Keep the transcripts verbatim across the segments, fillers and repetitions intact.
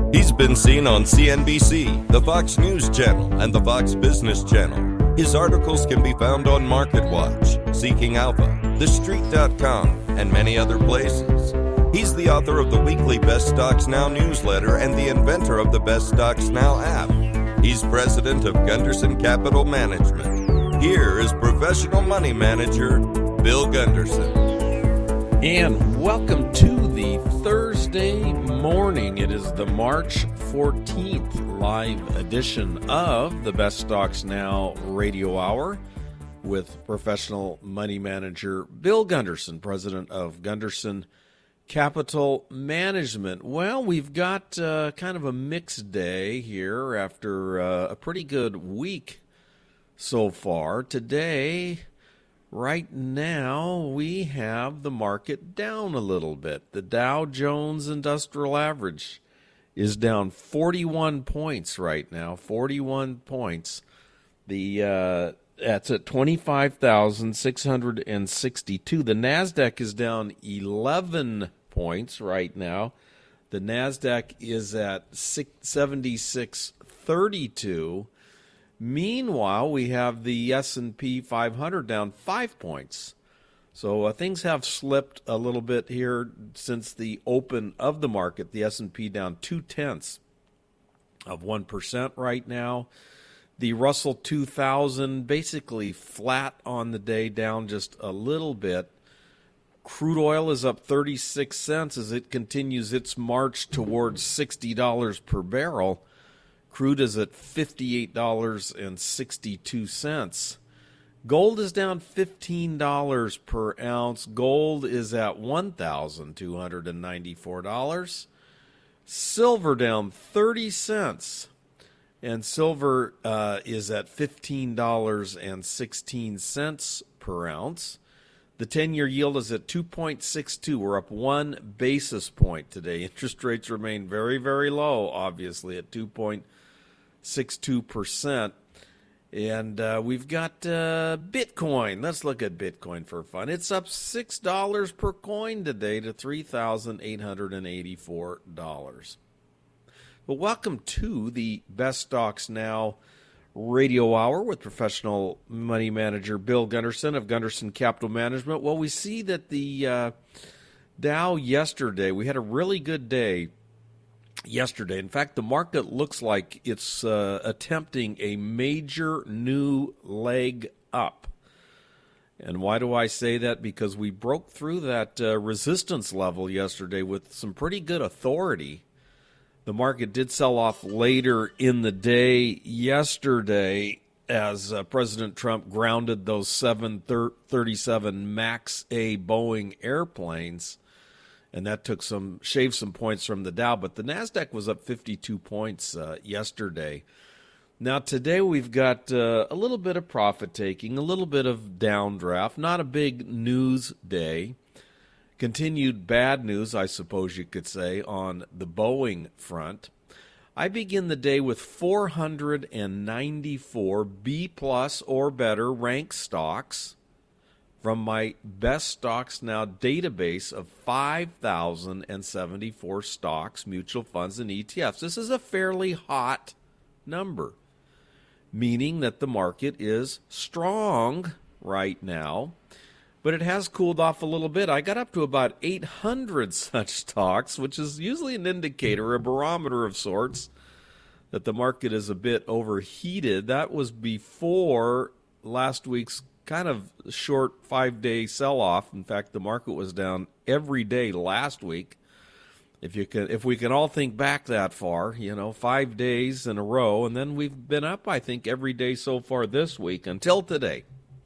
He's been seen on C N B C, the Fox News Channel, and the Fox Business Channel. His articles can be found on MarketWatch, Seeking Alpha, The Street dot com, and many other places. He's the author of the weekly Best Stocks Now newsletter and the inventor of the Best Stocks Now app. He's president of Gunderson Capital Management. Here is professional money manager Bill Gunderson. And welcome to the Thursday morning. It is the March fourteenth live edition of the Best Stocks Now radio hour with professional money manager Bill Gunderson, president of Gunderson Capital Management. Well, we've got uh, kind of a mixed day here after uh, a pretty good week so far. Today, right now, we have the market down a little bit. The Dow Jones Industrial Average is down forty-one points right now, forty-one points. The uh, that's at twenty-five thousand six hundred sixty-two. The NASDAQ is down eleven points right now. The NASDAQ is at seventy-six thirty-two. Meanwhile, we have the S and P five hundred down five points. So uh, things have slipped a little bit here since the open of the market. The S and P down two-tenths of one percent right now. The Russell two thousand basically flat on the day, down just a little bit. Crude oil is up thirty-six cents as it continues its march towards sixty dollars per barrel. Crude is at fifty-eight dollars and sixty-two cents. Gold is down fifteen dollars per ounce. Gold is at one thousand two hundred ninety-four dollars. Silver down thirty cents. And silver uh, is at fifteen dollars and sixteen cents per ounce. The ten-year yield is at two point six two. We're up one basis point today. Interest rates remain very, very low, obviously, at two point six two percent. And uh, we've got uh, Bitcoin. Let's look at Bitcoin for fun. It's up six dollars per coin today to three thousand eight hundred eighty-four dollars. Well, welcome to the Best Stocks Now radio hour with professional money manager Bill Gunderson of Gunderson Capital Management. Well, we see that the uh, Dow yesterday, we had a really good day yesterday. In fact, the market looks like it's uh, attempting a major new leg up. And why do I say that? Because we broke through that uh, resistance level yesterday with some pretty good authority. The market did sell off later in the day yesterday as uh, President Trump grounded those seven thirty-seven MAX A Boeing airplanes, and that took some shaved some points from the Dow. But the NASDAQ was up fifty-two points uh, yesterday. Now today we've got uh, a little bit of profit taking, a little bit of downdraft, not a big news day. Continued bad news, I suppose you could say, on the Boeing front. I begin the day with four hundred ninety-four B plus or better ranked stocks from my Best Stocks Now database of five thousand seventy-four stocks, mutual funds, and E T Fs. This is a fairly hot number, meaning that the market is strong right now. But it has cooled off a little bit. I got up to about eight hundred such stocks, which is usually an indicator, a barometer of sorts, that the market is a bit overheated. That was before last week's kind of short five-day sell-off. In fact, the market was down every day last week. If you can, if we can all think back that far, you know, five days in a row, and then we've been up, I think, every day so far this week until today.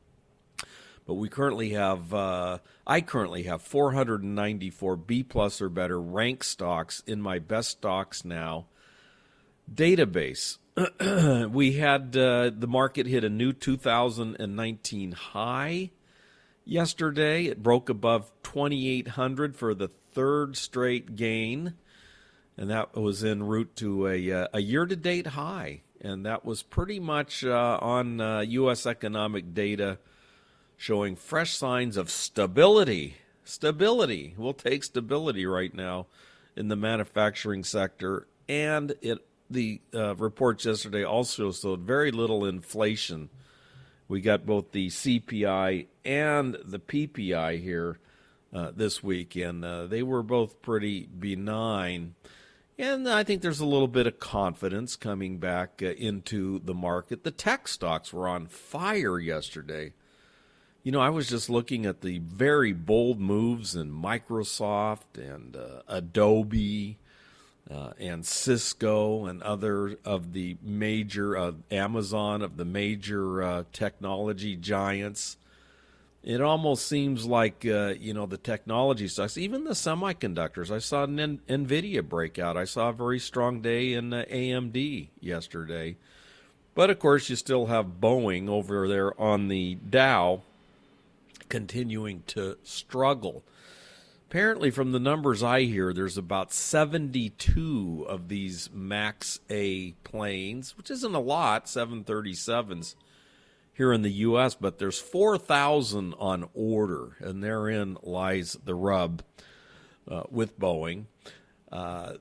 But we currently have, uh, I currently have four hundred ninety-four B plus or better ranked stocks in my Best Stocks Now database. We had uh, the market hit a new two thousand nineteen high yesterday. It broke above twenty-eight hundred for the third straight gain, and that was en route to a, uh, a year-to-date high. And that was pretty much uh, on uh, U S economic data showing fresh signs of stability. Stability. We'll take stability right now in the manufacturing sector and it the uh, reports yesterday also showed very little inflation. We got both the C P I and the P P I here uh, this week, and uh, they were both pretty benign. And I think there's a little bit of confidence coming back uh, into the market. The tech stocks were on fire yesterday. You know, I was just looking at the very bold moves in Microsoft and uh, Adobe uh, and Cisco and other of the major, uh, Amazon, of the major uh, technology giants. It almost seems like, uh, you know, the technology stocks, even the semiconductors. I saw an N- NVIDIA breakout. I saw a very strong day in uh, A M D yesterday. But, of course, you still have Boeing over there on the Dow continuing to struggle. Apparently, from the numbers I hear, there's about seventy-two of these MAX A planes, which isn't a lot, seven thirty-sevens, here in the U S, but there's four thousand on order, and therein lies the rub uh, with Boeing. Uh,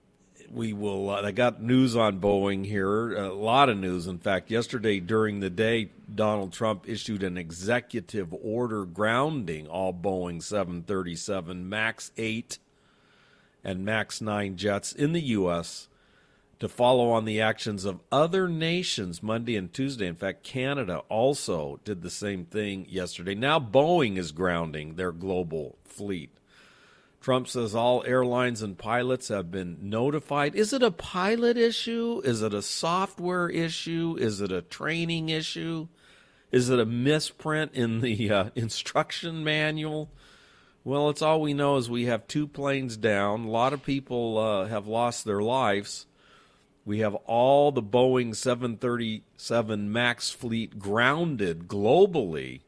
we will, uh, I got news on Boeing here, a lot of news. In fact, yesterday during the day, Donald Trump issued an executive order grounding all Boeing seven thirty-seven MAX eight and MAX nine jets in the U S to follow on the actions of other nations Monday and Tuesday. In fact, Canada also did the same thing yesterday. Now Boeing is grounding their global fleet. Trump says all airlines and pilots have been notified. Is it a pilot issue? Is it a software issue? Is it a training issue? Is it a misprint in the uh, instruction manual? Well, it's all we know is we have two planes down. A lot of people uh, have lost their lives. We have all the Boeing seven thirty-seven MAX fleet grounded globally.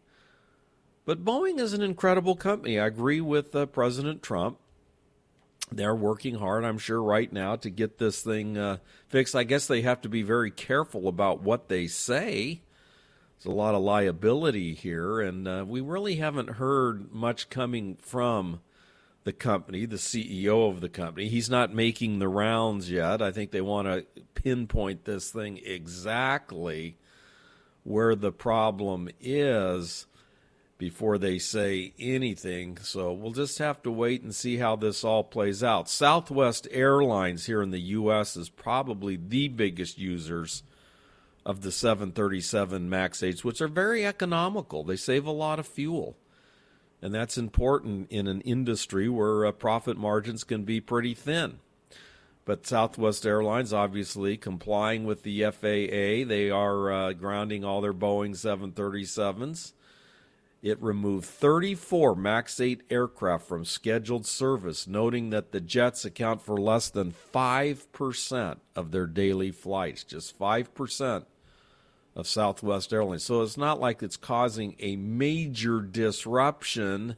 But Boeing is an incredible company. I agree with uh, President Trump. They're working hard, I'm sure, right now to get this thing uh, fixed. I guess they have to be very careful about what they say. There's a lot of liability here, and uh, we really haven't heard much coming from the company, the C E O of the company. He's not making the rounds yet. I think they want to pinpoint this thing exactly where the problem is before they say anything. So we'll just have to wait and see how this all plays out. Southwest Airlines here in the U S is probably the biggest users of the seven thirty-seven MAX eights, which are very economical. They save a lot of fuel. And that's important in an industry where uh, profit margins can be pretty thin. But Southwest Airlines, obviously, complying with the F A A, they are uh, grounding all their Boeing seven thirty-sevens. It removed thirty-four MAX eight aircraft from scheduled service, noting that the jets account for less than five percent of their daily flights, just five percent of Southwest Airlines. So it's not like it's causing a major disruption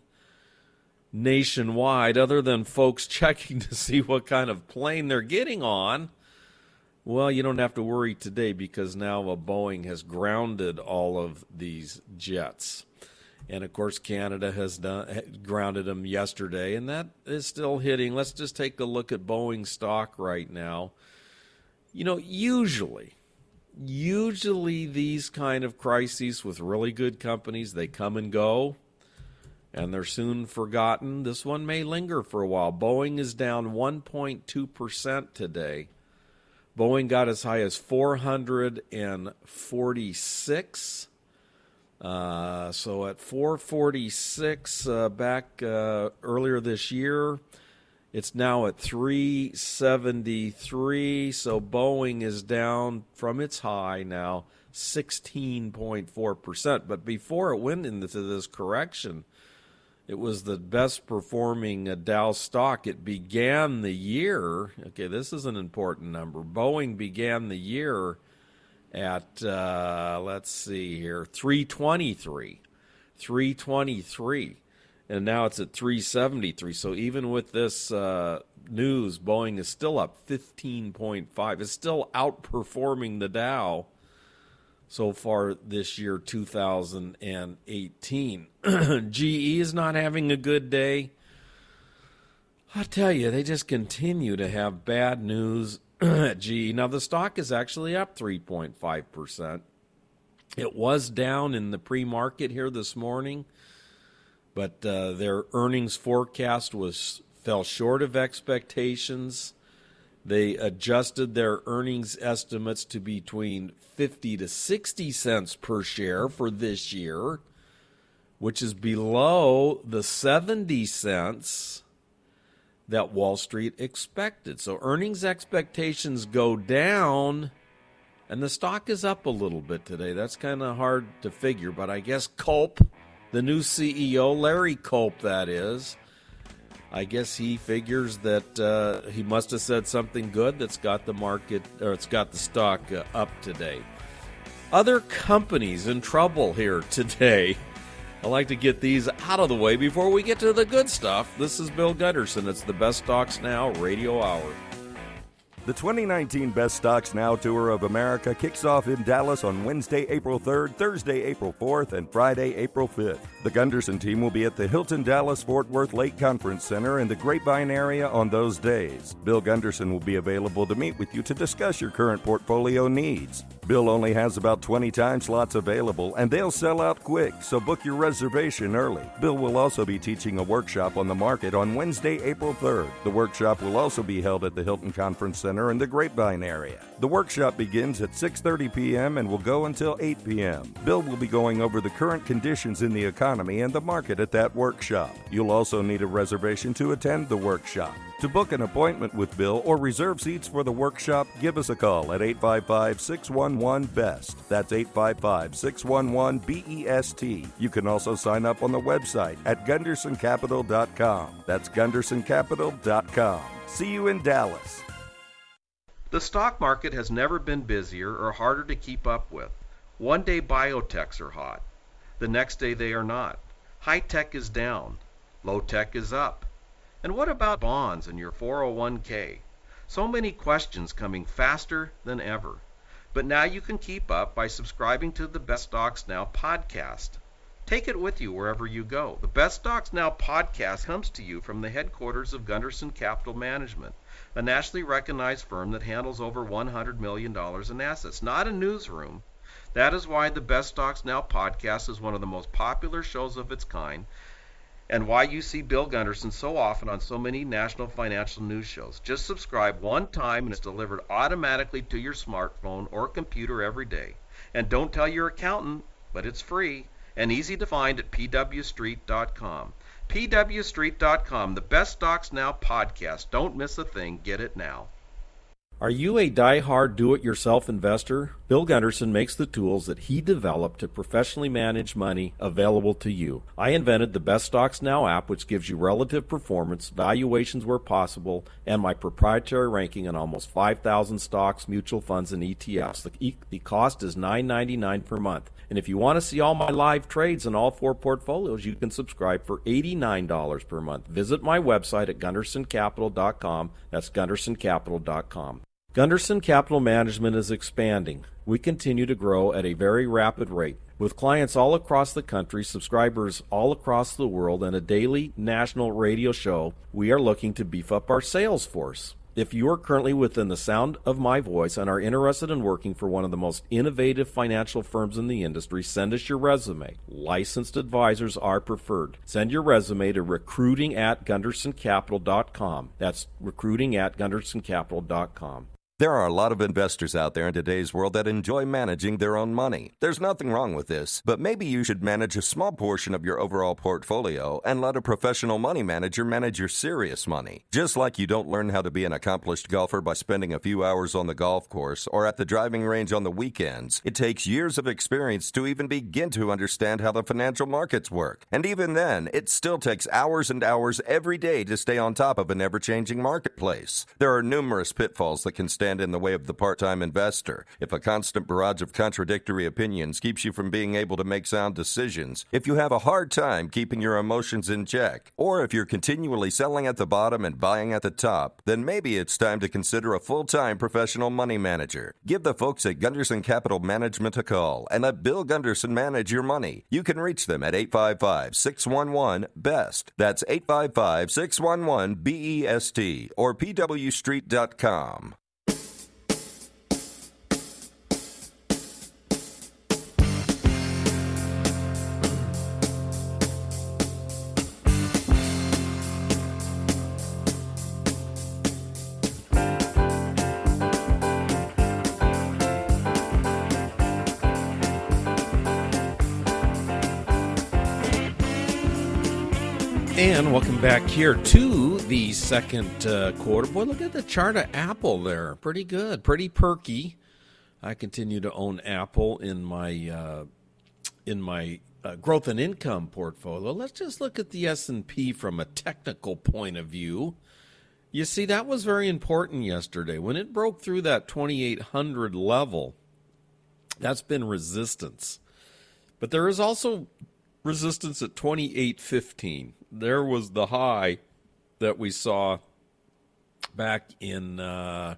nationwide, other than folks checking to see what kind of plane they're getting on. Well, you don't have to worry today because now a Boeing has grounded all of these jets. And, of course, Canada has done, grounded them yesterday, and that is still hitting. Let's just take a look at Boeing stock right now. You know, usually, usually these kind of crises with really good companies, they come and go, and they're soon forgotten. This one may linger for a while. Boeing is down one point two percent today. Boeing got as high as four hundred forty-six. Uh, so at four forty-six uh, back uh, earlier this year, it's now at three seventy-three. So Boeing is down from its high now sixteen point four percent. But before it went into this correction, it was the best performing uh, Dow stock. It began the year, okay, this is an important number. Boeing began the year at, uh, let's see here, three twenty-three. three twenty-three. And now it's at three seventy-three. So even with this uh, news, Boeing is still up fifteen point five. It's still outperforming the Dow so far this year, two thousand eighteen. G E is not having a good day. I tell you, they just continue to have bad news at G E. Now, the stock is actually up three point five percent. It was down in the pre-market here this morning, but uh, their earnings forecast was fell short of expectations. They adjusted their earnings estimates to between fifty to sixty cents per share for this year, which is below the seventy cents that Wall Street expected. So earnings expectations go down, and the stock is up a little bit today. That's kind of hard to figure, but I guess Culp, the new C E O, Larry Culp that is, I guess he figures that uh, he must have said something good that's got the market, or it's got the stock uh, up today. Other companies in trouble here today. I like to get these out of the way before we get to the good stuff. This is Bill Gunderson. It's the Best Stocks Now Radio Hour. The twenty nineteen Best Stocks Now Tour of America kicks off in Dallas on Wednesday, April third, Thursday, April fourth, and Friday, April fifth. The Gunderson team will be at the Hilton Dallas Fort Worth Lake Conference Center in the Grapevine area on those days. Bill Gunderson will be available to meet with you to discuss your current portfolio needs. Bill only has about twenty time slots available, and they'll sell out quick, so book your reservation early. Bill will also be teaching a workshop on the market on Wednesday, April third. The workshop will also be held at the Hilton Conference Center in the Grapevine area. The workshop begins at six thirty p.m. and will go until eight p.m. Bill will be going over the current conditions in the economy and the market at that workshop. You'll also need a reservation to attend the workshop. To book an appointment with Bill or reserve seats for the workshop, give us a call at eight five five, six one one, B E S T. That's eight five five, six one one, B E S T. You can also sign up on the website at gunderson capital dot com. That's gunderson capital dot com. See you in Dallas. The stock market has never been busier or harder to keep up with. One day biotechs are hot. The next day they are not. High tech is down. Low tech is up. And what about bonds and your four oh one k? So many questions coming faster than ever. But now you can keep up by subscribing to the Best Stocks Now podcast. Take it with you wherever you go. The Best Stocks Now podcast comes to you from the headquarters of Gunderson Capital Management, a nationally recognized firm that handles over one hundred million dollars in assets, not a newsroom. That is why the Best Stocks Now podcast is one of the most popular shows of its kind, and why you see Bill Gunderson so often on so many national financial news shows. Just subscribe one time and it's delivered automatically to your smartphone or computer every day. And don't tell your accountant, but it's free and easy to find at p w street dot com. p w street dot com, the Best Stocks Now podcast. Don't miss a thing. Get it now. Are you a die-hard do-it-yourself investor? Bill Gunderson makes the tools that he developed to professionally manage money available to you. I invented the Best Stocks Now app, which gives you relative performance, valuations where possible, and my proprietary ranking on almost five thousand stocks, mutual funds, and E T Fs. The, the cost is nine ninety-nine per month. And if you want to see all my live trades in all four portfolios, you can subscribe for eighty-nine dollars per month. Visit my website at gunderson capital dot com. That's gunderson capital dot com. Gunderson Capital Management is expanding. We continue to grow at a very rapid rate. With clients all across the country, subscribers all across the world, and a daily national radio show, we are looking to beef up our sales force. If you are currently within the sound of my voice and are interested in working for one of the most innovative financial firms in the industry, send us your resume. Licensed advisors are preferred. Send your resume to recruiting at gunderson capital dot com. That's recruiting at gunderson capital dot com. There are a lot of investors out there in today's world that enjoy managing their own money. There's nothing wrong with this, but maybe you should manage a small portion of your overall portfolio and let a professional money manager manage your serious money. Just like you don't learn how to be an accomplished golfer by spending a few hours on the golf course or at the driving range on the weekends, it takes years of experience to even begin to understand how the financial markets work. And even then, it still takes hours and hours every day to stay on top of an ever-changing marketplace. There are numerous pitfalls that can stand stand in the way of the part-time investor, if a constant barrage of contradictory opinions keeps you from being able to make sound decisions, if you have a hard time keeping your emotions in check, or if you're continually selling at the bottom and buying at the top, then maybe it's time to consider a full-time professional money manager. Give the folks at Gunderson Capital Management a call and let Bill Gunderson manage your money. You can reach them at eight five five, six one one, B E S T. That's eight five five, six one one, B E S T or P W Street dot com. And welcome back here to the second uh, quarter. Boy, look at the chart of Apple there. Pretty good, pretty perky. I continue to own Apple in my uh, in my uh, growth and income portfolio. Let's just look at the S and P from a technical point of view. You see, that was very important yesterday. When it broke through that twenty-eight hundred level, that's been resistance. But there is also resistance at twenty-eight fifteen. There was the high that we saw back in, uh,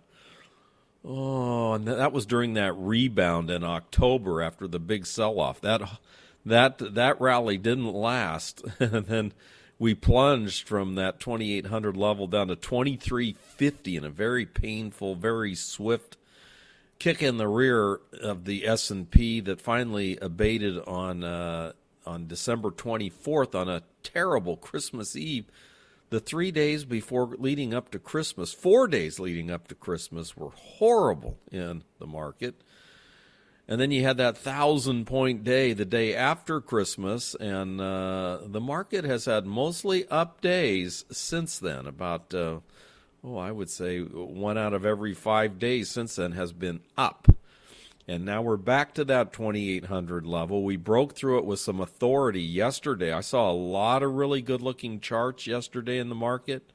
oh, and that was during that rebound in October after the big sell-off. That that that rally didn't last, and then we plunged from that twenty-eight hundred level down to twenty-three fifty in a very painful, very swift kick in the rear of the S and P that finally abated on uh, on December twenty-fourth on a terrible Christmas Eve. The three days before leading up to Christmas, four days leading up to Christmas were horrible in the market. And then you had that thousand-point day the day after Christmas, and uh, the market has had mostly up days since then. About, uh, oh, I would say one out of every five days since then has been up. And now we're back to that twenty-eight hundred level. We broke through it with some authority yesterday. I saw a lot of really good-looking charts yesterday in the market.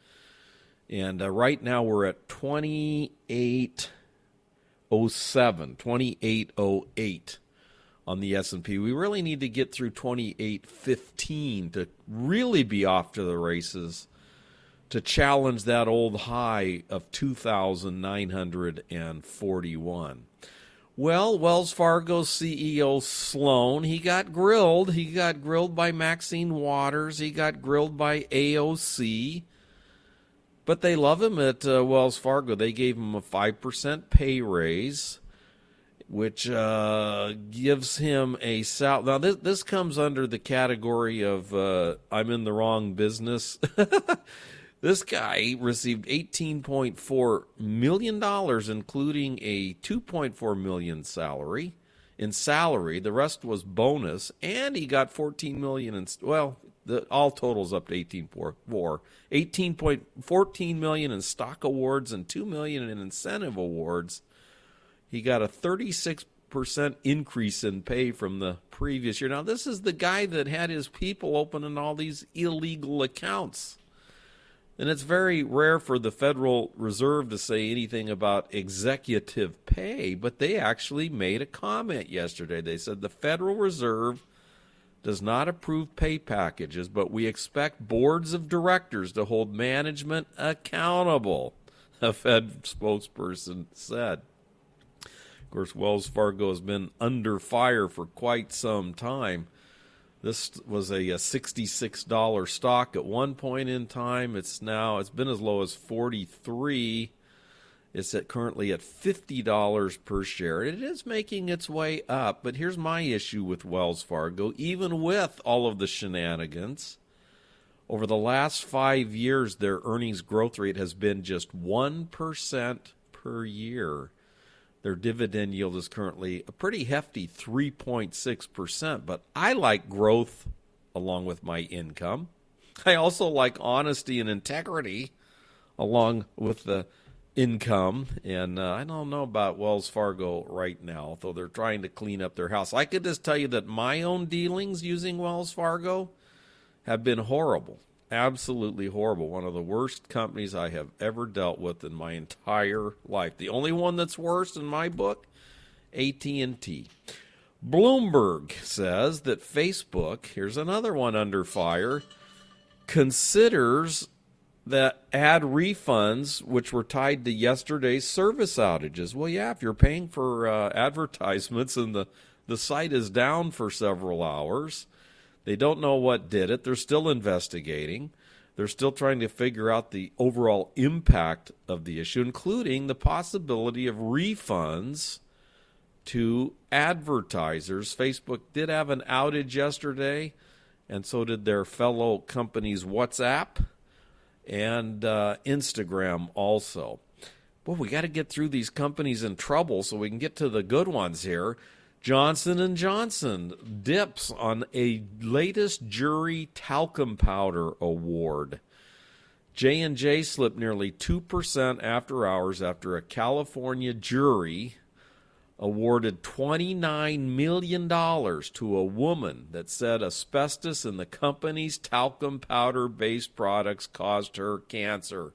And uh, right now we're at twenty-eight oh seven, twenty-eight oh eight on the S and P. We really need to get through twenty-eight fifteen to really be off to the races, to challenge that old high of two thousand nine hundred forty-one. Well, Wells Fargo C E O Sloan, he got grilled. He got grilled by Maxine Waters. He got grilled by A O C. But they love him at uh, Wells Fargo. They gave him a five percent pay raise, which uh, gives him a sal- Now, this, this comes under the category of uh, I'm in the wrong business. This guy received eighteen point four million dollars, including a two point four million dollars salary in salary. The rest was bonus, and he got fourteen million dollars in, well, the all totals up to eighteen point four, eighteen point one four million dollars in stock awards and two million dollars in incentive awards. He got a thirty-six percent increase in pay from the previous year. Now, this is the guy that had his people opening all these illegal accounts. And it's very rare for the Federal Reserve to say anything about executive pay, but they actually made a comment yesterday. They said the Federal Reserve does not approve pay packages, but we expect boards of directors to hold management accountable, a Fed spokesperson said. Of course, Wells Fargo has been under fire for quite some time. This was a, a sixty-six dollars stock at one point in time. It's now, it's been as low as forty-three dollars. It's at currently at fifty dollars per share. It is making its way up, but here's my issue with Wells Fargo. Even with all of the shenanigans, over the last five years, their earnings growth rate has been just one percent per year. Their dividend yield is currently a pretty hefty three point six percent, but I like growth along with my income. I also like honesty and integrity along with the income, and uh, I don't know about Wells Fargo right now, although they're trying to clean up their house. I could just tell you that my own dealings using Wells Fargo have been horrible. absolutely horrible. One of the worst companies I have ever dealt with in my entire life. The only one that's worse in my book, A T and T. Bloomberg says that Facebook, here's another one under fire, considers that ad refunds, which were tied to yesterday's service outages. Well, yeah, if you're paying for uh, advertisements and the, the site is down for several hours, they don't know what did it. They're still investigating. They're still trying to figure out the overall impact of the issue, including the possibility of refunds to advertisers. Facebook did have an outage yesterday, and so did their fellow companies WhatsApp and uh, Instagram also. Boy, we got to get through these companies in trouble so we can get to the good ones here. Johnson and Johnson dips on a latest jury talcum powder award. J and J slipped nearly two percent after hours after a California jury awarded twenty-nine million dollars to a woman that said asbestos in the company's talcum powder-based products caused her cancer.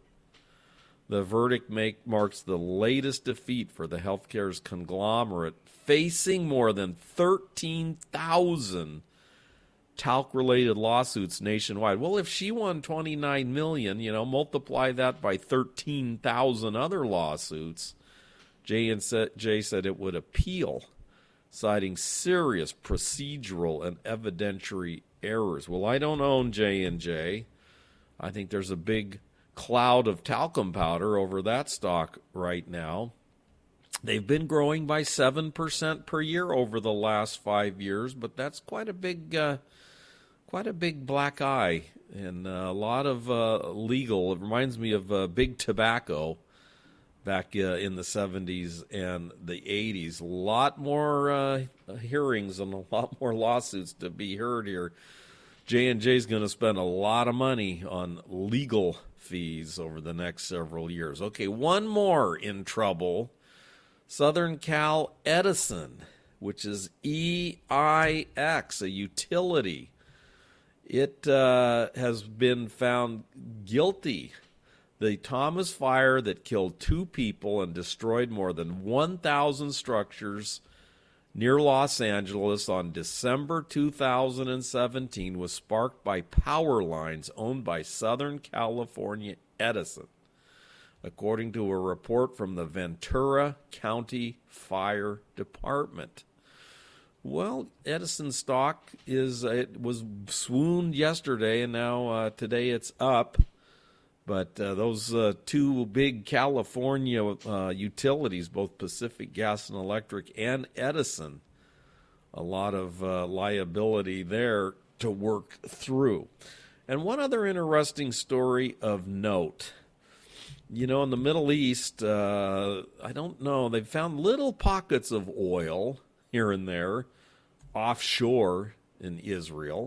The verdict make, marks the latest defeat for the healthcare's conglomerate, facing more than thirteen thousand talc-related lawsuits nationwide. Well, if she won twenty-nine million dollars, you know, multiply that by thirteen thousand other lawsuits. J and J said it would appeal, citing serious procedural and evidentiary errors. Well, I don't own J and J. I think there's a big cloud of talcum powder over that stock right now. They've been growing by seven percent per year over the last five years, but that's quite a big, uh, quite a big black eye, and a lot of uh, legal. It reminds me of uh, big tobacco. Back uh, in the seventies and the eighties, a lot more uh, hearings and a lot more lawsuits to be heard here. J and J is going to spend a lot of money on legal fees over the next several years. Okay, one more in trouble. Southern Cal Edison, which is E I X, a utility. It uh, has been found guilty. The Thomas fire that killed two people and destroyed more than one thousand structures near Los Angeles on December two thousand seventeen was sparked by power lines owned by Southern California Edison, according to a report from the Ventura County Fire Department. Well, Edison stock is it was swooned yesterday, and now uh, today it's up. But uh, those uh, two big California uh, utilities, both Pacific Gas and Electric and Edison, a lot of uh, liability there to work through. And one other interesting story of note. You know, in the Middle East, uh, I don't know, they've found little pockets of oil here and there offshore in Israel.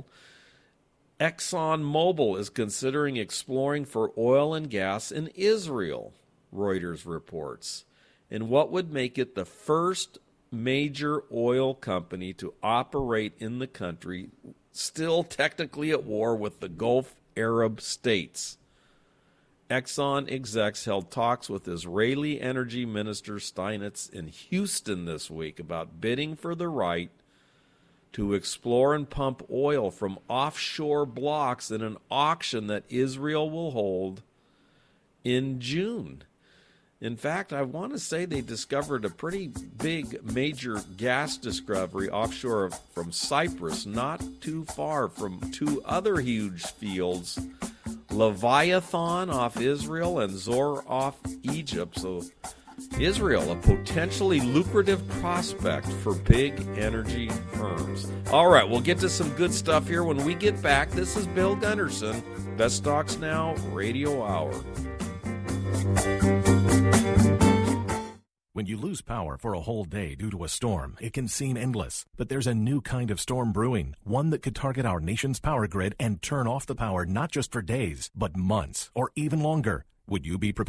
ExxonMobil is considering exploring for oil and gas in Israel, Reuters reports, in what would make it the first major oil company to operate in the country, still technically at war with the Gulf Arab states. Exxon execs held talks with Israeli Energy Minister Steinitz in Houston this week about bidding for the right to explore and pump oil from offshore blocks in an auction that Israel will hold in June. In fact, I want to say they discovered a pretty big major gas discovery offshore from Cyprus, not too far from two other huge fields, Leviathan off Israel and Zohr off Egypt. So Israel, a potentially lucrative prospect for big energy firms. All right, we'll get to some good stuff here when we get back. This is Bill Gunderson, Best Stocks Now Radio Hour. When you lose power for a whole day due to a storm, it can seem endless. But there's a new kind of storm brewing, one that could target our nation's power grid and turn off the power not just for days, but months or even longer. Would you be prepared?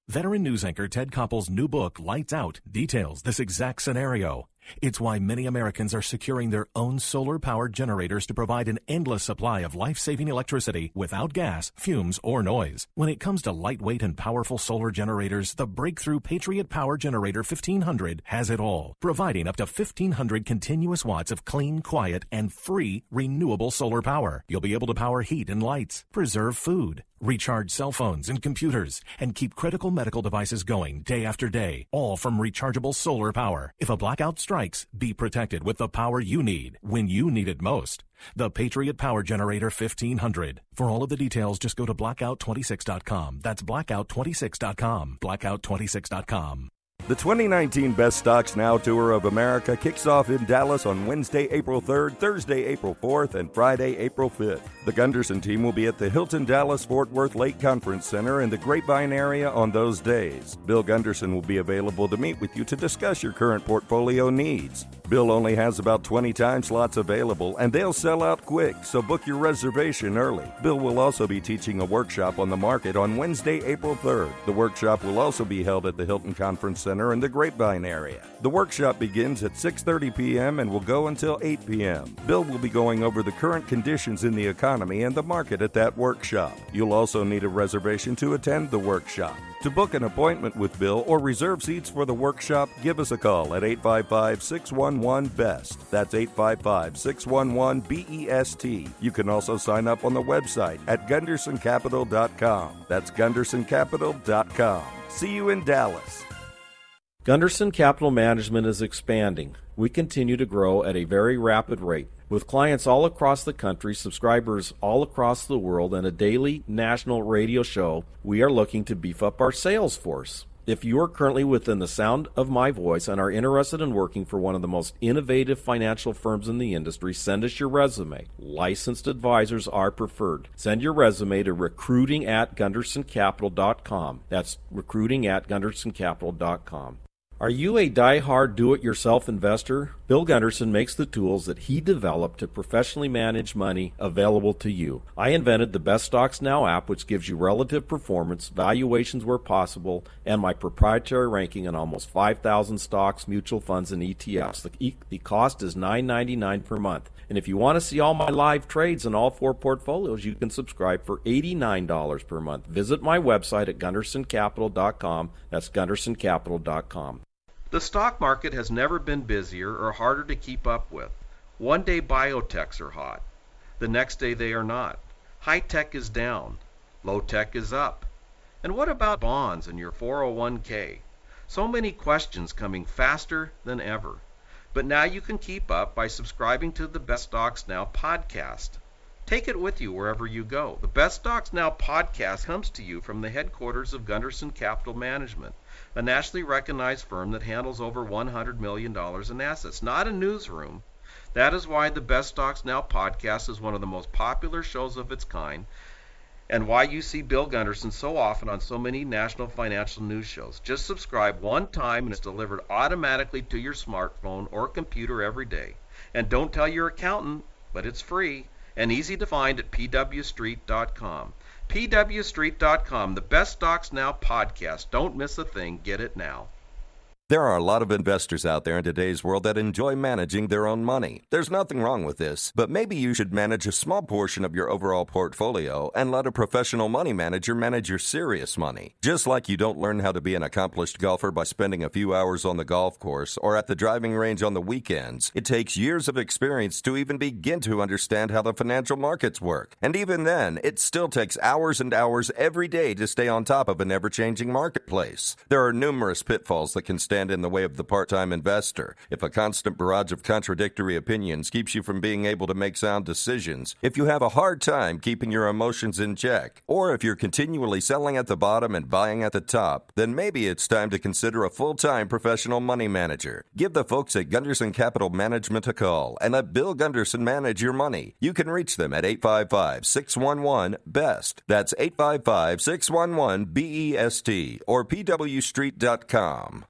Veteran news anchor Ted Koppel's new book, Lights Out, details this exact scenario. It's why many Americans are securing their own solar-powered generators to provide an endless supply of life-saving electricity without gas, fumes, or noise. When it comes to lightweight and powerful solar generators, the breakthrough Patriot Power Generator fifteen hundred has it all, providing up to fifteen hundred continuous watts of clean, quiet, and free renewable solar power. You'll be able to power heat and lights, preserve food, recharge cell phones and computers, and keep critical medical devices going day after day, all from rechargeable solar power. If a blackout strikes, be protected with the power you need when you need it most. The Patriot Power Generator fifteen hundred. For all of the details, just go to blackout twenty-six dot com. That's blackout twenty-six dot com. blackout twenty-six dot com. The twenty nineteen Best Stocks Now Tour of America kicks off in Dallas on Wednesday, April third, Thursday, April fourth, and Friday, April fifth. The Gunderson team will be at the Hilton Dallas Fort Worth Lake Conference Center in the Grapevine area on those days. Bill Gunderson will be available to meet with you to discuss your current portfolio needs. Bill only has about twenty time slots available, and they'll sell out quick, so book your reservation early. Bill will also be teaching a workshop on the market on Wednesday, April third. The workshop will also be held at the Hilton Conference Center in the Grapevine area. The workshop begins at six thirty p.m. and will go until eight p.m. Bill will be going over the current conditions in the economy and the market at that workshop. You'll also need a reservation to attend the workshop. To book an appointment with Bill or reserve seats for the workshop, give us a call at eight five five, six one one, B E S T. That's eight five five, six one one, B E S T. You can also sign up on the website at gunderson capital dot com. That's gunderson capital dot com. See you in Dallas. Gunderson Capital Management is expanding. We continue to grow at a very rapid rate. With clients all across the country, subscribers all across the world, and a daily national radio show, we are looking to beef up our sales force. If you are currently within the sound of my voice and are interested in working for one of the most innovative financial firms in the industry, send us your resume. Licensed advisors are preferred. Send your resume to recruiting at gunderson capital dot com. That's recruiting at gunderson capital dot com. Are you a die-hard do-it-yourself investor? Bill Gunderson makes the tools that he developed to professionally manage money available to you. I invented the Best Stocks Now app, which gives you relative performance, valuations where possible, and my proprietary ranking on almost five thousand stocks, mutual funds, and E T Fs. The, e- the cost is nine ninety-nine per month. And if you want to see all my live trades in all four portfolios, you can subscribe for eighty-nine dollars per month. Visit my website at gunderson capital dot com. That's gunderson capital dot com. The stock market has never been busier or harder to keep up with. One day biotechs are hot. The next day they are not. High tech is down. Low tech is up. And what about bonds and your four oh one k? So many questions coming faster than ever. But now you can keep up by subscribing to the Best Stocks Now podcast. Take it with you wherever you go. The Best Stocks Now podcast comes to you from the headquarters of Gunderson Capital Management, a nationally recognized firm that handles over one hundred million dollars in assets, not a newsroom. That is why the Best Stocks Now podcast is one of the most popular shows of its kind, and why you see Bill Gunderson so often on so many national financial news shows. Just subscribe one time and it's delivered automatically to your smartphone or computer every day. And don't tell your accountant, but it's free and easy to find at p w street dot com. p w street dot com, the Best Stocks Now podcast. Don't miss a thing. Get it now. There are a lot of investors out there in today's world that enjoy managing their own money. There's nothing wrong with this, but maybe you should manage a small portion of your overall portfolio and let a professional money manager manage your serious money. Just like you don't learn how to be an accomplished golfer by spending a few hours on the golf course or at the driving range on the weekends, it takes years of experience to even begin to understand how the financial markets work. And even then, it still takes hours and hours every day to stay on top of an ever-changing marketplace. There are numerous pitfalls that can stand in the way of the part-time investor. If a constant barrage of contradictory opinions keeps you from being able to make sound decisions, if you have a hard time keeping your emotions in check, or if you're continually selling at the bottom and buying at the top, then maybe it's time to consider a full-time professional money manager. Give the folks at Gunderson Capital Management a call and let Bill Gunderson manage your money. You can reach them at eight five five, six one one, B E S T. That's eight five five, six one one, B E S T or p w street dot com.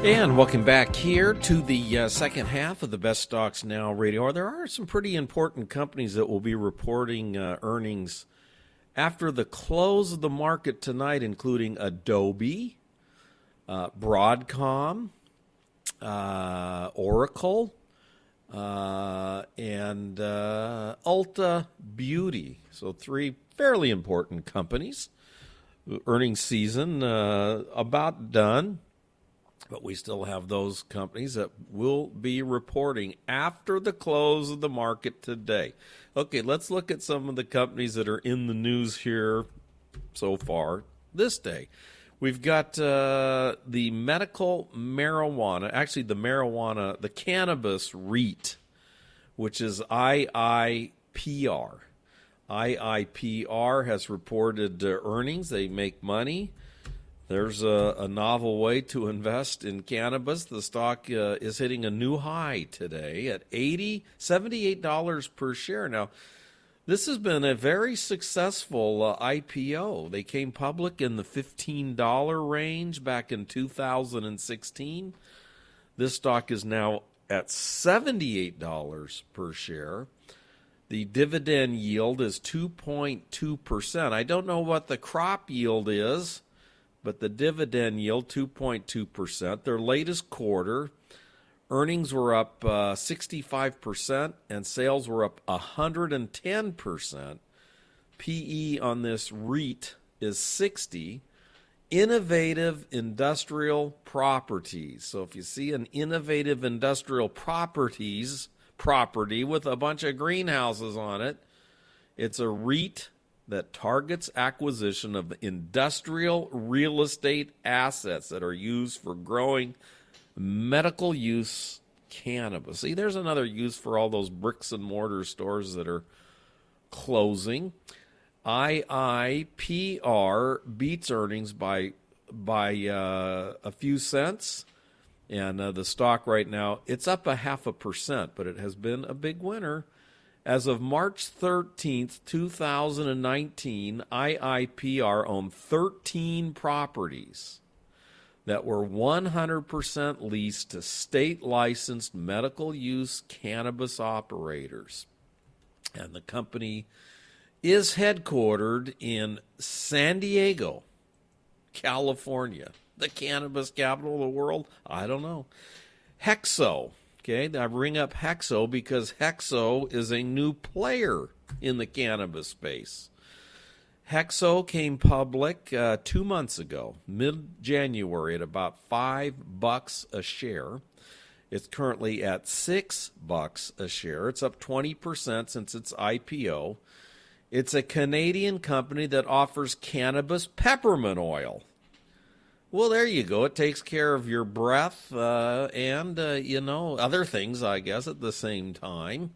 And welcome back here to the uh, second half of the Best Stocks Now radio hour. There are some pretty important companies that will be reporting uh, earnings after the close of the market tonight, including Adobe, uh, Broadcom, uh, Oracle, uh, and uh, Ulta Beauty. So three fairly important companies. Earnings season uh, about done. But we still have those companies that will be reporting after the close of the market today. Okay, let's look at some of the companies that are in the news here so far this day. We've got uh, the medical marijuana, actually the marijuana, the cannabis REIT, which is I I P R. I I P R has reported uh, earnings. They make money. There's a, a novel way to invest in cannabis. The stock uh, is hitting a new high today at eighty, seventy-eight dollars per share. Now, this has been a very successful uh, I P O. They came public in the fifteen dollars range back in two thousand sixteen. This stock is now at seventy-eight dollars per share. The dividend yield is two point two percent. I don't know what the crop yield is, but the dividend yield, two point two percent. Their latest quarter, earnings were up uh, sixty-five percent and sales were up one hundred ten percent. P E on this REIT is sixty. Innovative industrial properties. So if you see an innovative industrial properties property with a bunch of greenhouses on it, it's a REIT that targets acquisition of industrial real estate assets that are used for growing medical use cannabis. See, there's another use for all those bricks and mortar stores that are closing. I I P R beats earnings by by uh, a few cents, and uh, the stock right now, it's up a half a percent, but it has been a big winner. As of March thirteenth, two thousand nineteen, I I P R owned thirteen properties that were one hundred percent leased to state-licensed medical use cannabis operators. And the company is headquartered in San Diego, California, the cannabis capital of the world. I don't know. Hexo. Okay, I bring up Hexo because Hexo is a new player in the cannabis space. Hexo came public uh, two months ago, mid-January, at about five bucks a share. It's currently at six bucks a share. It's up twenty percent since its I P O. It's a Canadian company that offers cannabis peppermint oil. Well, there you go. It takes care of your breath uh, and, uh, you know, other things, I guess, at the same time.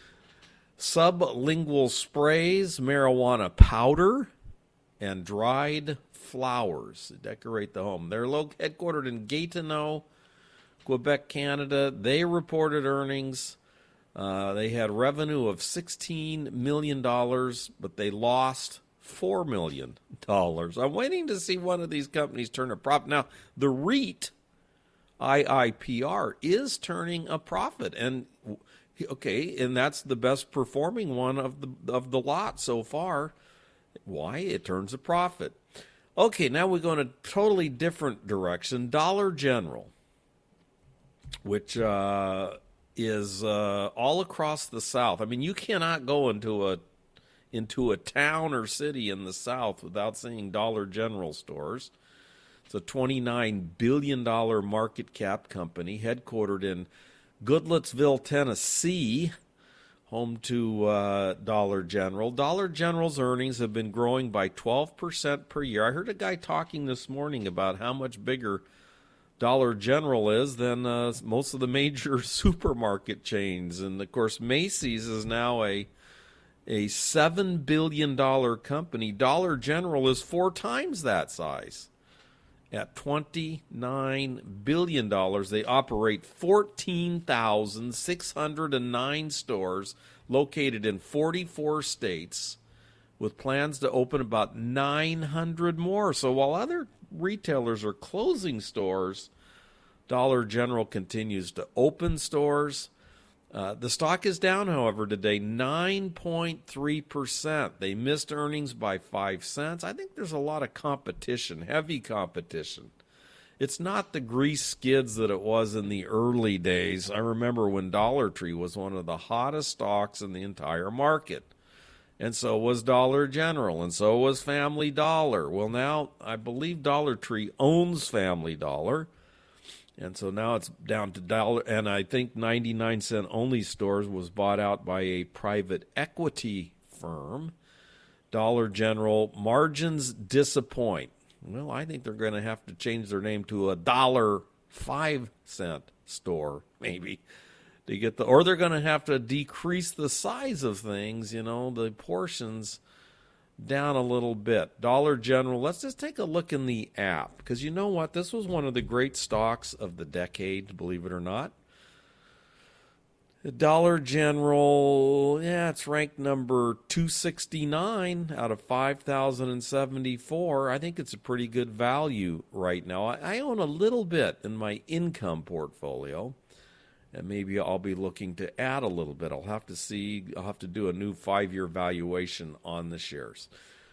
Sublingual sprays, marijuana powder, and dried flowers to decorate the home. They're headquartered in Gatineau, Quebec, Canada. They reported earnings. Uh, they had revenue of sixteen million dollars, but they lost four million dollars. I'm waiting to see one of these companies turn a profit. Now, the REIT, I I P R, is turning a profit. And, okay, and that's the best performing one of the of the lot so far. Why? It turns a profit. Okay, now we go in a totally different direction. Dollar General, which uh, is uh, all across the South. I mean, you cannot go into a into a town or city in the South without seeing Dollar General stores. It's a twenty-nine billion dollars market cap company headquartered in Goodlettsville, Tennessee, home to uh, Dollar General. Dollar General's earnings have been growing by twelve percent per year. I heard a guy talking this morning about how much bigger Dollar General is than uh, most of the major supermarket chains. And, of course, Macy's is now a a seven billion dollars company. Dollar General is four times that size. At twenty-nine billion dollars, they operate fourteen thousand six hundred nine stores located in forty-four states with plans to open about nine hundred more. So while other retailers are closing stores, Dollar General continues to open stores. Uh, the stock is down, however, today nine point three percent. They missed earnings by five cents. I think there's a lot of competition, heavy competition. It's not the grease skids that it was in the early days. I remember when Dollar Tree was one of the hottest stocks in the entire market. And so was Dollar General, and so was Family Dollar. Well, now I believe Dollar Tree owns Family Dollar. And so now it's down to dollar, and I think ninety-nine cent only stores was bought out by a private equity firm. Dollar General margins disappoint. Well, I think they're going to have to change their name to a dollar five cent store, maybe, to get the, or they're going to have to decrease the size of things, you know, the portions down a little bit. Dollar General, let's just take a look in the app, because you know what? This was one of the great stocks of the decade, believe it or not. The Dollar General, yeah, it's ranked number two sixty-nine out of five thousand seventy-four. I think it's a pretty good value right now. I, I own a little bit in my income portfolio, and maybe I'll be looking to add a little bit. I'll have to see. I'll have to do a new five-year valuation on the shares.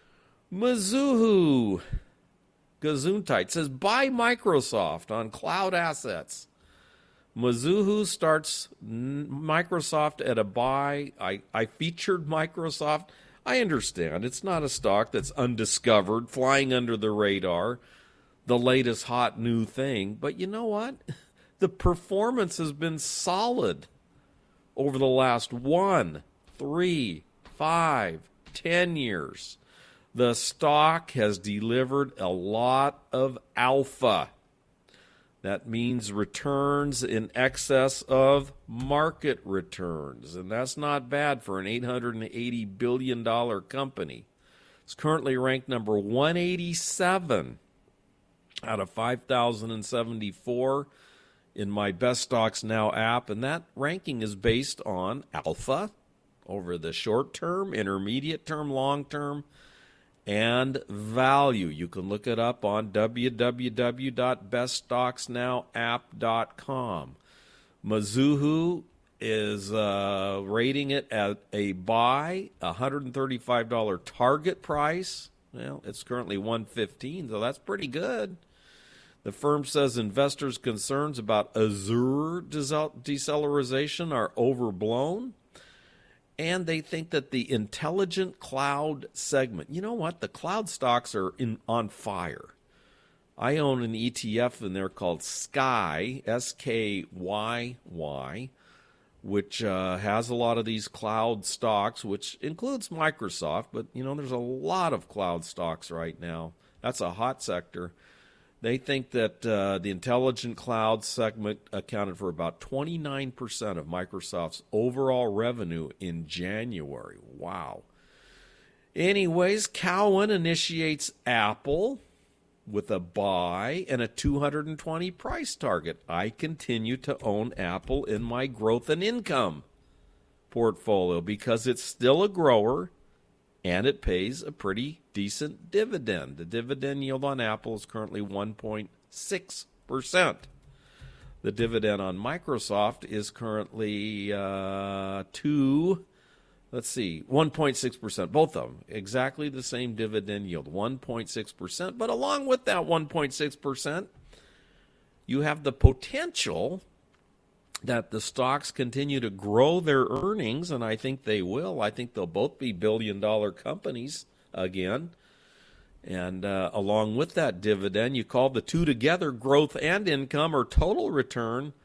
Mizuho Gesundheit says, buy Microsoft on cloud assets. Mizuho starts Microsoft at a buy. I, I featured Microsoft. I understand. It's not a stock that's undiscovered, flying under the radar, the latest hot new thing. But you know what? The performance has been solid over the last one, three, five, ten years. The stock has delivered a lot of alpha. That means returns in excess of market returns, and that's not bad for an eight hundred eighty billion dollars company. It's currently ranked number one eighty-seven out of five thousand seventy-four in my Best Stocks Now app, and that ranking is based on alpha over the short term, intermediate term, long term, and value. You can look it up on w w w dot best stocks now app dot com. Mizuho is uh, rating it at a buy, one hundred thirty-five dollars target price. Well, it's currently one fifteen, so that's pretty good. The firm says investors' concerns about Azure decelerization are overblown. And they think that the intelligent cloud segment, you know what? The cloud stocks are in on fire. I own an E T F in there called Sky, S K Y Y, which uh, has a lot of these cloud stocks, which includes Microsoft. But, you know, there's a lot of cloud stocks right now. That's a hot sector. They think that uh, the intelligent cloud segment accounted for about twenty-nine percent of Microsoft's overall revenue in January. Wow. Anyways, Cowen initiates Apple with a buy and a two hundred twenty price target. I continue to own Apple in my growth and income portfolio because it's still a grower and it pays a pretty decent dividend. The dividend yield on Apple is currently one point six percent. The dividend on Microsoft is currently uh, two, let's see, one point six percent. Both of them, exactly the same dividend yield, one point six percent. But along with that one point six percent, you have the potential that the stocks continue to grow their earnings, and I think they will. I think they'll both be billion-dollar companies again. And uh, along with that dividend, you call the two together growth and income or total return.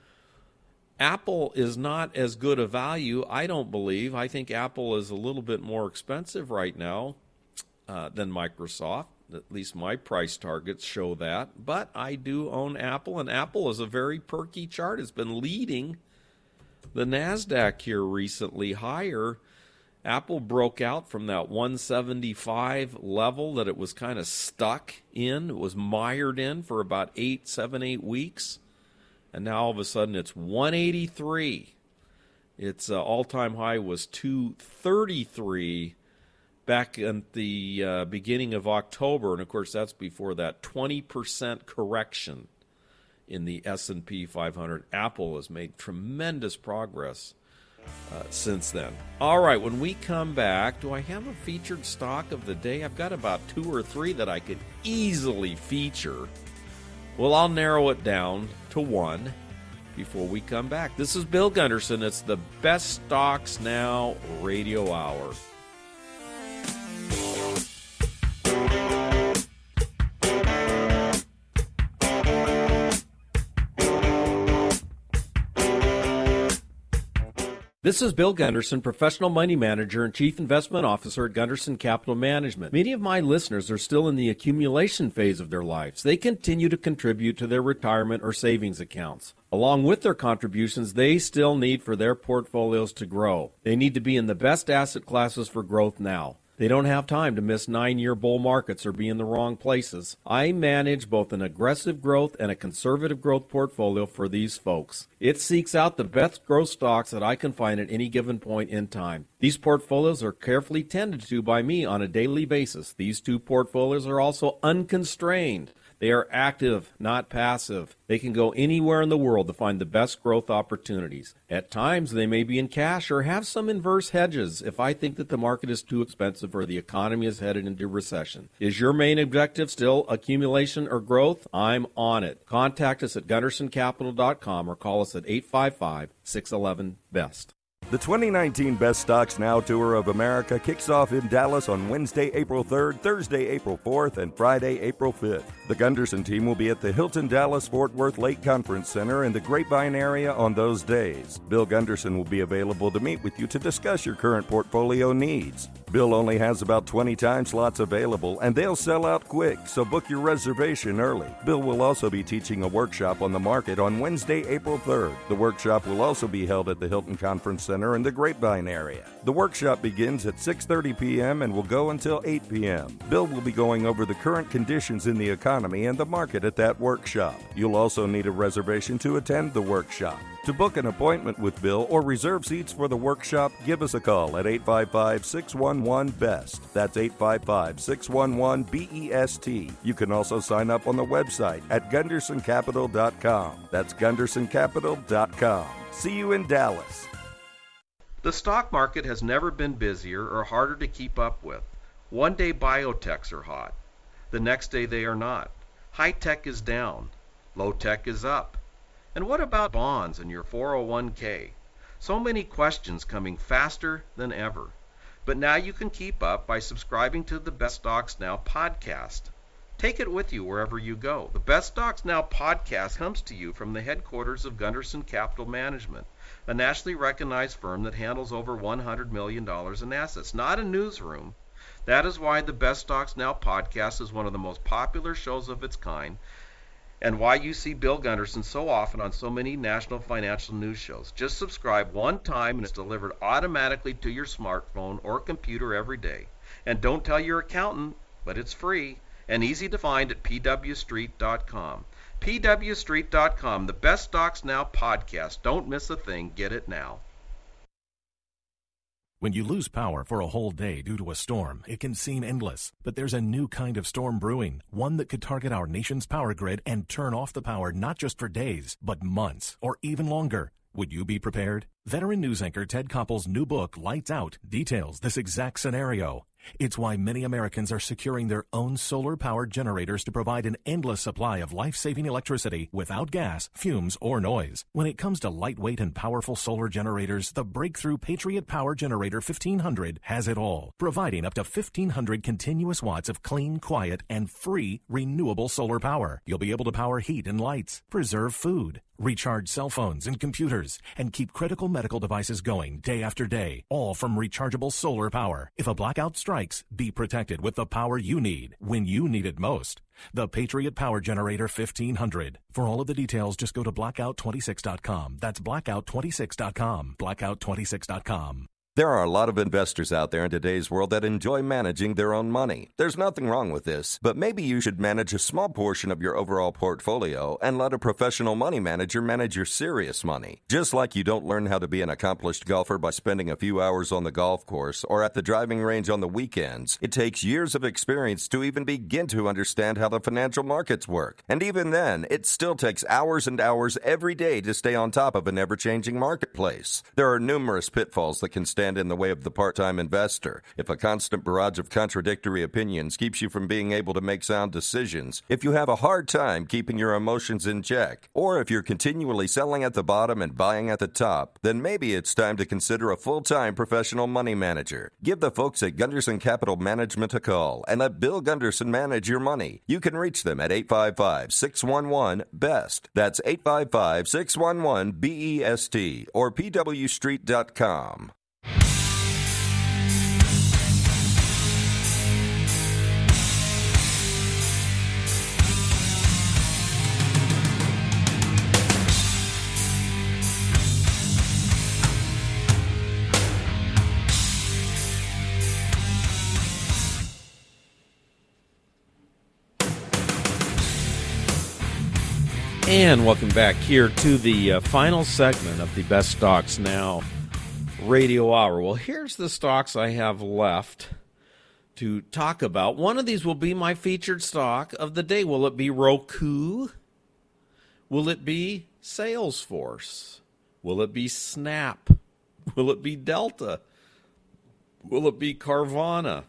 Apple is not as good a value, I don't believe. I think Apple is a little bit more expensive right now uh, than Microsoft. At least my price targets show that. But I do own Apple, and Apple is a very perky chart. It's been leading the NASDAQ here recently higher. Apple broke out from that one seventy-five level that it was kind of stuck in. It was mired in for about eight, seven, eight weeks. And now all of a sudden it's one eighty-three. Its uh, all-time high was two thirty-three back at the uh, beginning of October. And, of course, that's before that twenty percent correction in the S and P five hundred. Apple has made tremendous progress uh, since then. All right, when we come back, do I have a featured stock of the day? I've got about two or three that I could easily feature. Well, I'll narrow it down to one before we come back. This is Bill Gunderson. It's the Best Stocks Now Radio Hour. This is Bill Gunderson, professional money manager and chief investment officer at Gunderson Capital Management. Many of my listeners are still in the accumulation phase of their lives. They continue to contribute to their retirement or savings accounts. Along with their contributions, they still need for their portfolios to grow. They need to be in the best asset classes for growth now. They don't have time to miss nine-year bull markets or be in the wrong places. I manage both an aggressive growth and a conservative growth portfolio for these folks. It seeks out the best growth stocks that I can find at any given point in time. These portfolios are carefully tended to by me on a daily basis. These two portfolios are also unconstrained. They are active, not passive. They can go anywhere in the world to find the best growth opportunities. At times, they may be in cash or have some inverse hedges if I think that the market is too expensive or the economy is headed into recession. Is your main objective still accumulation or growth? I'm on it. Contact us at gunderson capital dot com or call us at eight five five, six one one, B E S T. The twenty nineteen Best Stocks Now Tour of America kicks off in Dallas on Wednesday, April third, Thursday, April fourth, and Friday, April fifth. The Gunderson team will be at the Hilton Dallas Fort Worth Lake Conference Center in the Grapevine area on those days. Bill Gunderson will be available to meet with you to discuss your current portfolio needs. Bill only has about twenty time slots available, and they'll sell out quick, so book your reservation early. Bill will also be teaching a workshop on the market on Wednesday, April third. The workshop will also be held at the Hilton Conference Center in the Grapevine area. The workshop begins at six thirty p.m. and will go until eight p.m. Bill will be going over the current conditions in the economy and the market at that workshop. You'll also need a reservation to attend the workshop. To book an appointment with Bill or reserve seats for the workshop, give us a call at eight five five, six one one, B E S T. That's eight five five, six one one, B E S T. You can also sign up on the website at gunderson capital dot com. That's gunderson capital dot com. See you in Dallas. The stock market has never been busier or harder to keep up with. One day biotechs are hot. The next day they are not. High tech is down. Low tech is up. And what about bonds and your four oh one k? So many questions coming faster than ever. But now you can keep up by subscribing to the Best Stocks Now podcast. Take it with you wherever you go. The Best Stocks Now podcast comes to you from the headquarters of Gunderson Capital Management, a nationally recognized firm that handles over one hundred million dollars in assets, not a newsroom. That is why the Best Stocks Now podcast is one of the most popular shows of its kind, and why you see Bill Gunderson so often on so many national financial news shows. Just subscribe one time and it's delivered automatically to your smartphone or computer every day. And don't tell your accountant, but it's free and easy to find at p w street dot com. p w street dot com, the Best Stocks Now podcast. Don't miss a thing. Get it now. When you lose power for a whole day due to a storm, it can seem endless. But there's a new kind of storm brewing, one that could target our nation's power grid and turn off the power not just for days, but months or even longer. Would you be prepared? Veteran news anchor Ted Koppel's new book, Lights Out, details this exact scenario. It's why many Americans are securing their own solar-powered generators to provide an endless supply of life-saving electricity without gas, fumes, or noise. When it comes to lightweight and powerful solar generators, the breakthrough Patriot Power Generator fifteen hundred has it all, providing up to fifteen hundred continuous watts of clean, quiet, and free renewable solar power. You'll be able to power heat and lights, preserve food, recharge cell phones and computers, and keep critical medical devices going day after day, all from rechargeable solar power. If a blackout strikes, be protected with the power you need when you need it most. The Patriot Power Generator fifteen hundred. For all of the details, just go to blackout twenty-six dot com. That's blackout twenty-six dot com. blackout twenty-six dot com. There are a lot of investors out there in today's world that enjoy managing their own money. There's nothing wrong with this, but maybe you should manage a small portion of your overall portfolio and let a professional money manager manage your serious money. Just like you don't learn how to be an accomplished golfer by spending a few hours on the golf course or at the driving range on the weekends, it takes years of experience to even begin to understand how the financial markets work. And even then, it still takes hours and hours every day to stay on top of an ever-changing marketplace. There are numerous pitfalls that can stand in the way of the part-time investor. If a constant barrage of contradictory opinions keeps you from being able to make sound decisions, if you have a hard time keeping your emotions in check, or if you're continually selling at the bottom and buying at the top, then maybe it's time to consider a full-time professional money manager. Give the folks at Gunderson Capital Management a call and let Bill Gunderson manage your money. You can reach them at eight five five, six one one, B E S T. That's eight five five, six one one, B E S T or P W street dot com. And welcome back here to the uh, final segment of the Best Stocks Now Radio Hour. Well, here's the stocks I have left to talk about. One of these will be my featured stock of the day. Will it be Roku? Will it be Salesforce? Will it be Snap? Will it be Delta? Will it be Carvana?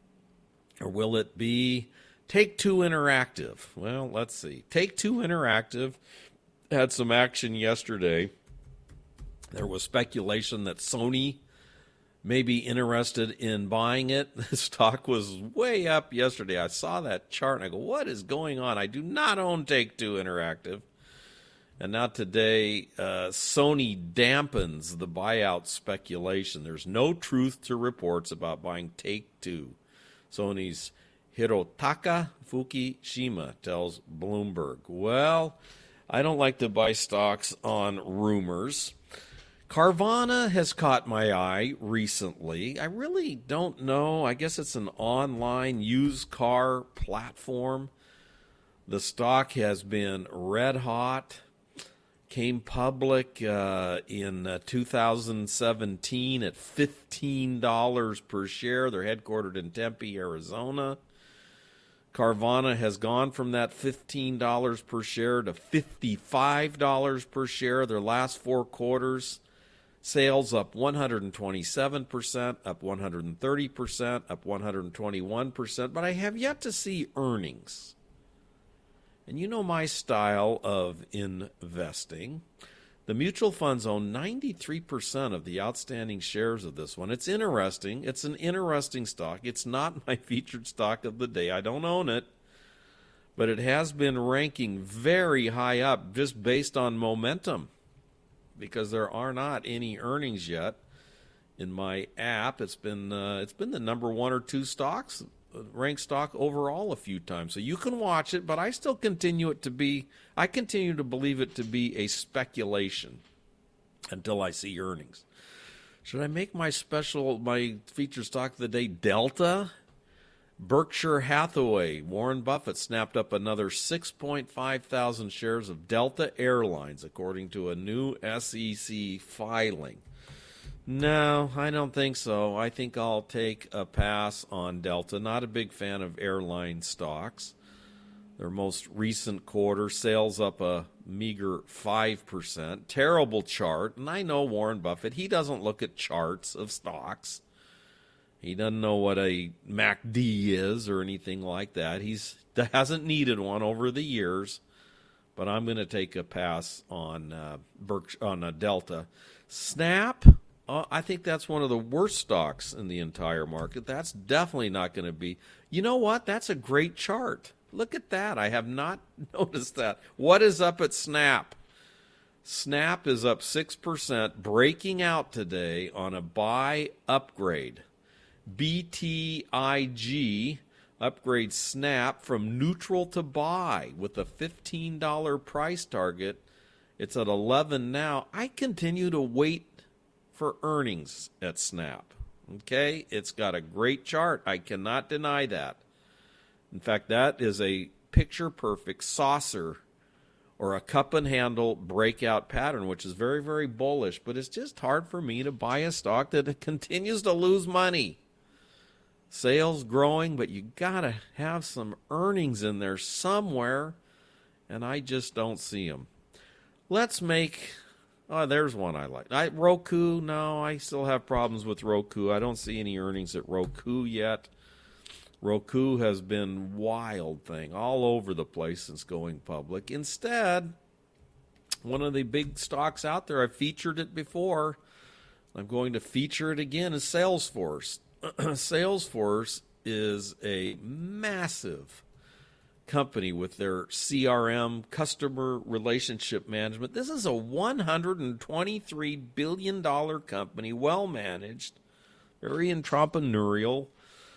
Or will it be Take-Two Interactive? Well, let's see. Take-Two Interactive had some action yesterday. There was speculation that Sony may be interested in buying it. The stock was way up yesterday. I saw that chart and I go, what is going on? I do not own Take-Two Interactive. And now today, uh, Sony dampens the buyout speculation. There's no truth to reports about buying Take-Two. Sony's Hirotaka Fukushima tells Bloomberg. Well, I don't like to buy stocks on rumors. Carvana has caught my eye recently. I really don't know. I guess it's an online used car platform. The stock has been red hot. Came public uh, in uh, two thousand seventeen at fifteen dollars per share. They're headquartered in Tempe, Arizona. Carvana has gone from that fifteen dollars per share to fifty-five dollars per share. Their last four quarters, sales up one hundred twenty-seven percent, up one hundred thirty percent, up one hundred twenty-one percent. But I have yet to see earnings. And you know my style of investing. The mutual funds own ninety-three percent of the outstanding shares of this one. It's interesting. It's an interesting stock. It's not my featured stock of the day. I don't own it. But it has been ranking very high up just based on momentum, because there are not any earnings yet in my app. It's been uh, it's been the number one or two stocks, ranked stock overall a few times. So you can watch it, but I still continue it to be, I continue to believe it to be a speculation until I see earnings. Should I make my special, my featured stock of the day Delta? Berkshire Hathaway, Warren Buffett snapped up another six point five thousand shares of Delta Airlines, according to a new S E C filing. No, I don't think so. I think I'll take a pass on Delta. Not a big fan of airline stocks. Their most recent quarter, sales up a meager five percent. Terrible chart. And I know Warren Buffett, he doesn't look at charts of stocks. He doesn't know what a M A C D is or anything like that. He's hasn't needed one over the years. But I'm going to take a pass on uh, Berkshire, on a Delta. Snap, uh, I think that's one of the worst stocks in the entire market. That's definitely not going to be. You know what? That's a great chart. Look at that. I have not noticed that. What is up at Snap? Snap is up six percent, breaking out today on a buy upgrade. B T I G upgrades Snap from neutral to buy with a fifteen dollars price target. It's at eleven now. I continue to wait for earnings at Snap. Okay? It's got a great chart. I cannot deny that. In fact, that is a picture-perfect saucer or a cup and handle breakout pattern, which is very, very bullish. But it's just hard for me to buy a stock that continues to lose money. Sales growing, but you got to have some earnings in there somewhere, and I just don't see them. Let's make, oh, there's one I like. I, Roku, no, I still have problems with Roku. I don't see any earnings at Roku yet. Roku has been wild thing all over the place since going public. Instead, one of the big stocks out there, I've featured it before, I'm going to feature it again, is Salesforce. Salesforce is a massive company with their C R M, customer relationship management. This is a one hundred twenty-three billion dollars company, well managed, very entrepreneurial.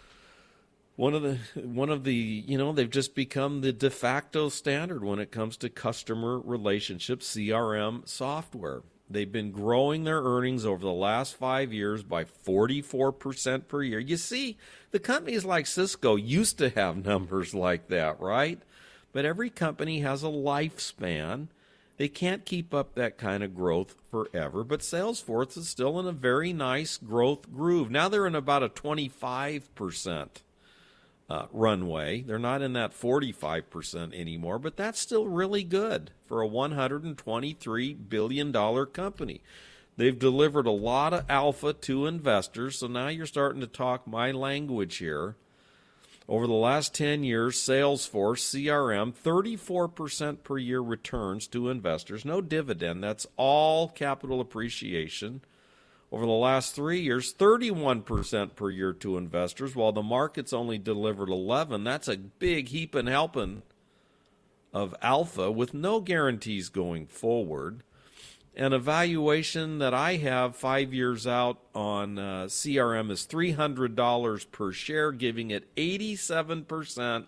One of the one of the you know they've just become the de facto standard when it comes to customer relationship C R M software. They've been growing their earnings over the last five years by forty-four percent per year. You see, the companies like Cisco used to have numbers like that, right? But every company has a lifespan. They can't keep up that kind of growth forever. But Salesforce is still in a very nice growth groove. Now they're in about a twenty-five percent uh, runway. They're not in that forty-five percent anymore, but that's still really good for a one hundred twenty-three billion dollars company. They've delivered a lot of alpha to investors, so now you're starting to talk my language here. Over the last ten years, Salesforce, C R M, thirty-four percent per year returns to investors. No dividend. That's all capital appreciation. Over the last three years, thirty-one percent per year to investors, while the market's only delivered eleven. That's a big heaping helping of alpha with no guarantees going forward. And a valuation that I have five years out on uh, C R M is three hundred dollars per share, giving it eighty-seven percent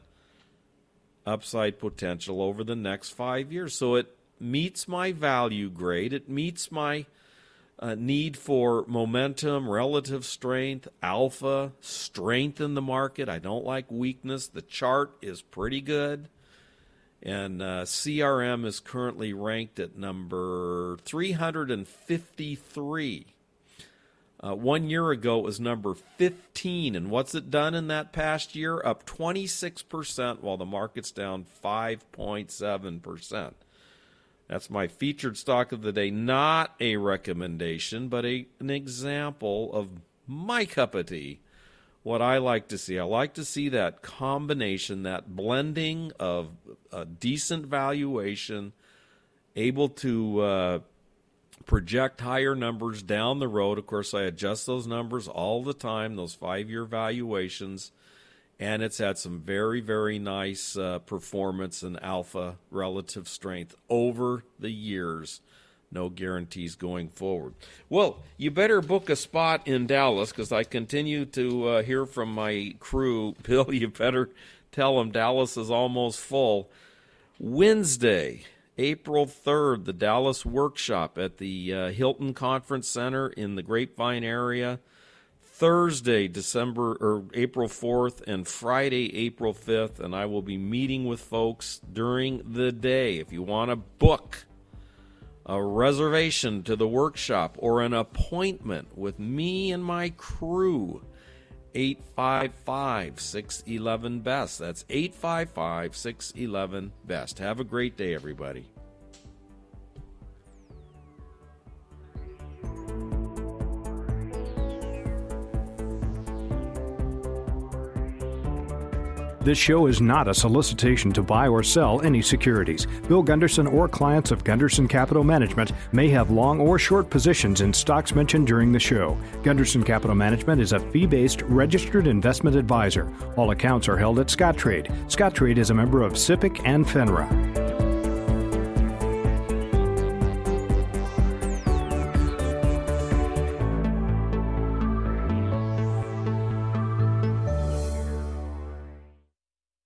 upside potential over the next five years. So it meets my value grade. It meets my uh, need for momentum, relative strength, alpha, strength in the market. I don't like weakness. The chart is pretty good. And uh, C R M is currently ranked at number three hundred fifty-three. Uh, one year ago, it was number fifteen. And what's it done in that past year? Up twenty-six percent, while the market's down five point seven percent. That's my featured stock of the day. Not a recommendation, but a, an example of my cup of tea. What I like to see. I like to see that combination, that blending of a decent valuation, able to uh, project higher numbers down the road. Of course, I adjust those numbers all the time, those five-year valuations, and it's had some very, very nice uh, performance and alpha relative strength over the years. No guarantees going forward. Well, you better book a spot in Dallas because I continue to uh, hear from my crew. Bill, you better tell them Dallas is almost full. Wednesday, April third, the Dallas workshop at the uh, Hilton Conference Center in the Grapevine area. Thursday, December or April fourth, and Friday, April fifth, and I will be meeting with folks during the day. If you want to book a reservation to the workshop or an appointment with me and my crew, eight five five, six one one, B E S T. That's eight five five, six one one, B E S T. Have a great day, everybody. This show is not a solicitation to buy or sell any securities. Bill Gunderson or clients of Gunderson Capital Management may have long or short positions in stocks mentioned during the show. Gunderson Capital Management is a fee-based registered investment advisor. All accounts are held at Scottrade. Scottrade is a member of SIPC and FINRA.